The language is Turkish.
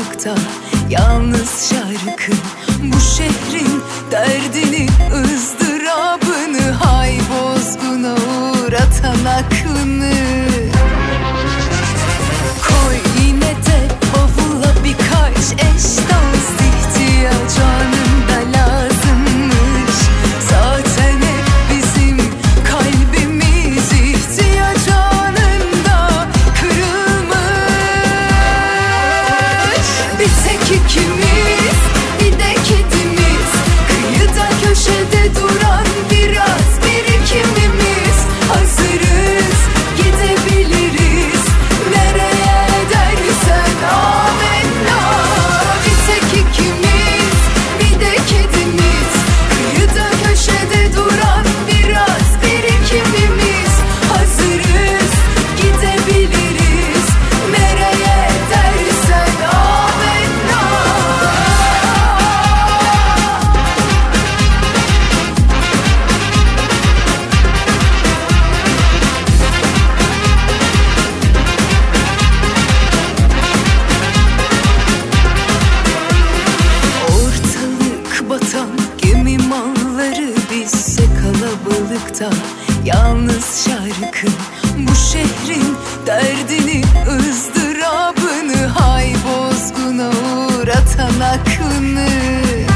kalabalıkta yalnız şarkı, bu şehrin derdini, ızdırabını, hay bozguna uğratan aklını. Koy yine de bavula birkaç eş dost, ihtiyaç anında lazımmış. Zaten hep bizim kalbimiz ihtiyaç anında kırılmış. Bir tek ikimiz, bir de kedimiz, kıyıda köşede duran biraz birikimimiz. Hazırız, gidebiliriz nereye dersen amenna. Bir tek ikimiz, bir de kedimiz, kıyıda köşede duran biraz birikimimiz. Hazırız, gidebiliriz nereye dersen amenna. Ortalık batan gemi malları, bizse kalabalıkta yalnız şarkı, bu şehrin derdini, ızdırabını, hay bozguna uğratan aklını.